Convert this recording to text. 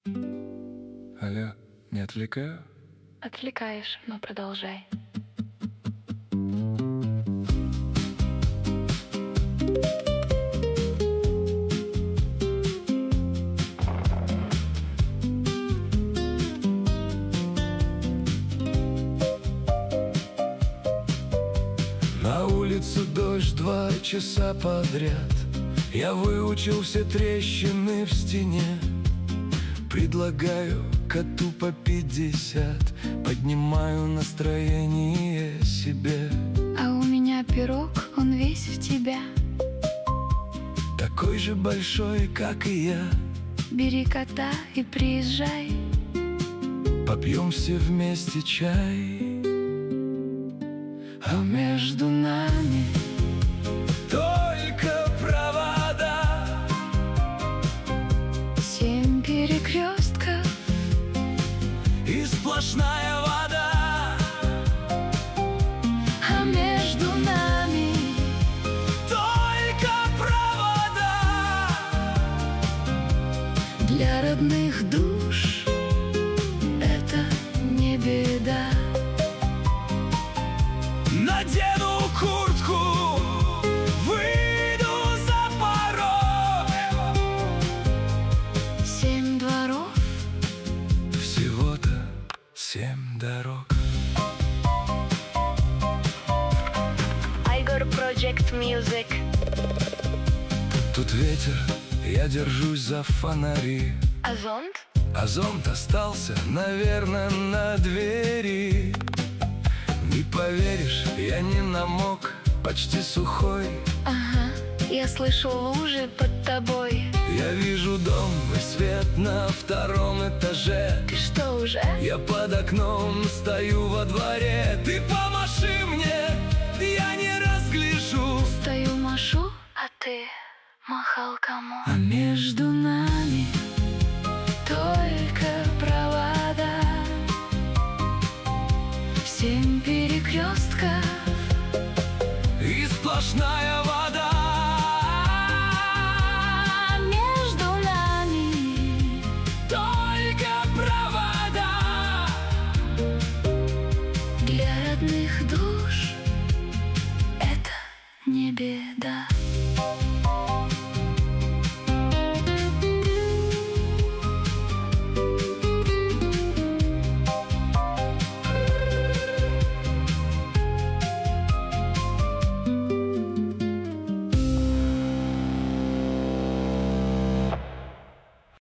Алло, не отвлекаю? Отвлекаешь, но продолжай. На улице дождь 2 часа подряд. Я выучил все трещины в стене. Предлагаю коту по 50. Поднимаю настроение себе. А у меня пирог, он весь в тебя. Такой же большой, как и я. Бери кота и приезжай. Попьем все вместе чай. А между нами только провода. 7 перекрестков И сплошная вода. а между нами Только провода. для родных душ это не беда. Надену куртку, выйду за порог. 7 дворов, Всего-то 7 дорог. Igor Project Music. Тут ветер, я держусь за фонари. А зонт? А зонт остался, наверное, на двери. Не поверишь, я не намок, почти сухой. Ага, я слышу лужи под тобой. Я вижу дом и свет на 2-м этаже. Ты что, уже? Я под окном стою во дворе. Ты помаши мне, я не разгляжу. Стою, машу, а ты махал кому? А между нами